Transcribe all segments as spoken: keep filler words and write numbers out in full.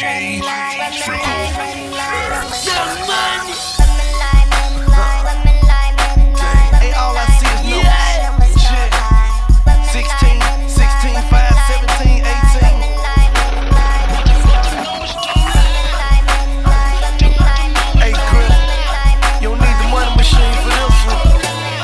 G, Young Money. Hey, all I see is numbers. Shit. sixteen, sixteen, five, seventeen, eighteen. Hey, Chris, you don't need the money machine for this one.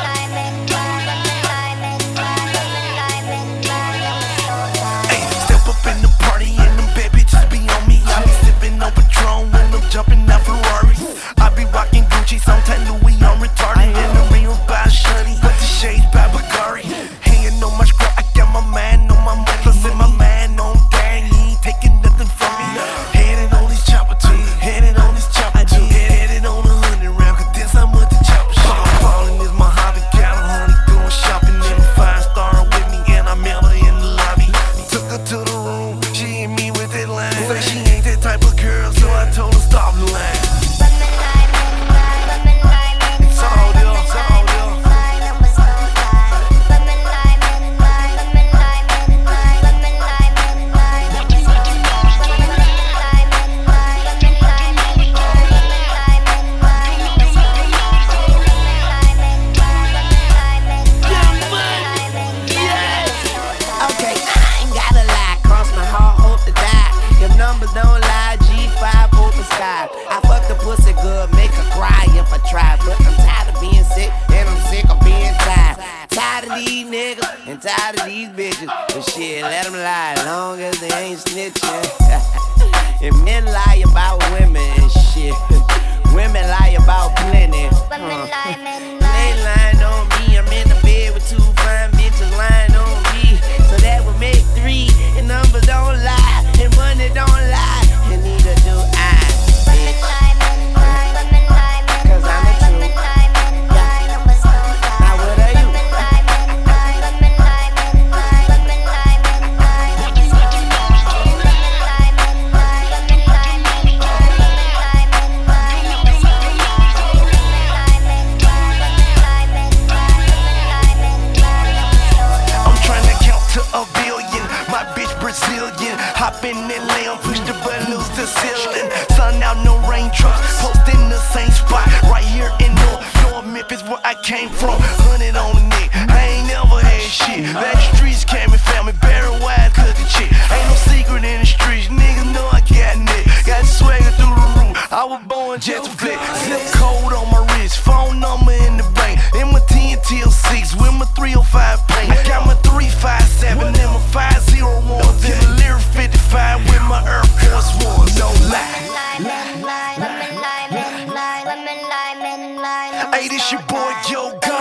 Hey, step up in the party and them bad bitches be on me. I be sipping on Patron when I'm jumping out Ferraris. I be rocking Gucci, sometimes Louis, I'm retarded. In the ring by Shunny, but the shades by Bagari. Hanging on my scrap, I got my man on my money. Plus in my man on dang, he ain't taking nothing from me. Headed on this chopper too, headed on this chopper too. Headed on a hundred round, cause this how much the chopper shit. Ballin' is my hobby, got a honey going shopping. And a five star with me, and I met her in the lobby. Took her to the room, she hit me with that line. Say she ain't that type of girl, so I told her stop the line. It's all there, it's all there. Okay, I ain't gotta lie, cross my heart, hope to die. If numbers don't lie, G five open sky. I fuck the pussy good, make her cry if I try. But I'm tired of being sick, and I'm sick of being tired. Tired of these niggas, and tired of these bitches. But shit, let them lie, long as they ain't snitching. And men lie about women and shit. Women lie about plenty. Uh. They lying on me, I'm in the bed with two fine bitches lying on me. So that would make three, and numbers don't lie, and money don't lie, and neither do I, bitch. Cause I'm the truth. Now what are you? I'm tryna count to a billion. My bitch Brazilian. Hop in that lamb, push the button, lose the ceiling. Sun out, no raindrops. Post in the same spot. Right here in North, North Memphis, where I came from. Hundred on the neck. I ain't never had shit. That the streets came and found me. Barry Wise, cooking chick. Ain't no secret in the streets. Niggas know I got neck. Got swagger through the roof. I was born just to flick. Zip code on my wrist. Phone number in the bank. In my ten T L six with my three oh five paint. I got my three five seven and my five oh ones. And the Lyric fifty-five with my Air Force Ones. No lie. Hey, this your boy Yo God.